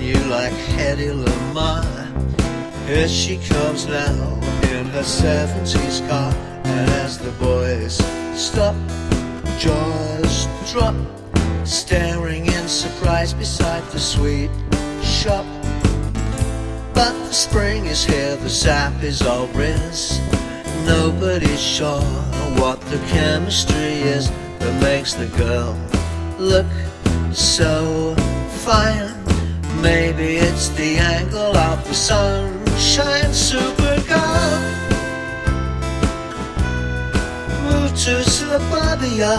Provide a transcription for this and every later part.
you like Hedy Lamarr. Here she comes now in her 70s car, and as the boys stop, jaws drop, staring in surprise beside the sweet shop. But the spring is here, the sap is all riz. Nobody's sure what the chemistry is that makes the girl look so fine. Maybe it's the angle of the sunshine. Supergirl, move to suburbia.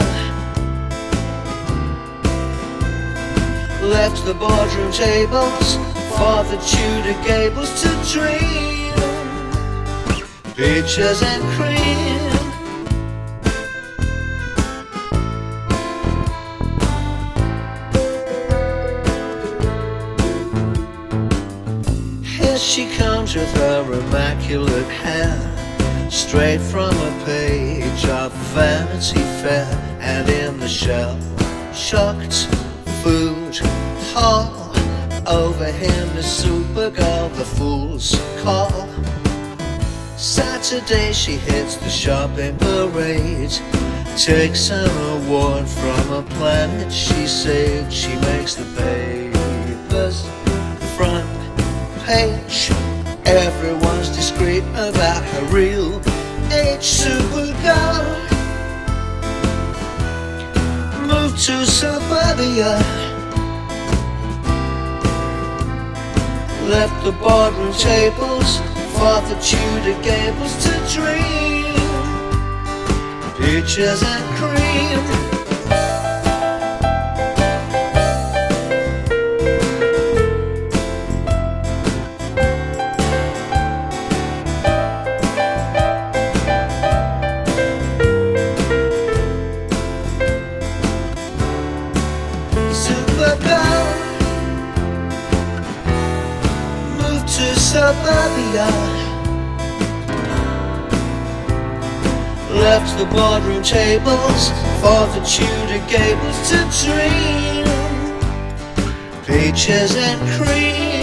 Left the boardroom tables for the Tudor gables to dream. Peaches and cream. Here she comes with her immaculate hair, straight from a page of Vanity Fair. And in the shell-shocked food hall, over him is Supergirl, the fool's call. Saturday she hits the shopping parade, takes an award from a planet she saved. She makes the papers front page. Everyone's discreet about her real age. Supergirl, move to suburbia. Left the boardroom tables for the Tudor gables to dream. Peaches and cream. Supergirl, move to suburbia. Left the boardroom tables for the Tudor gables to dream. Peaches and cream.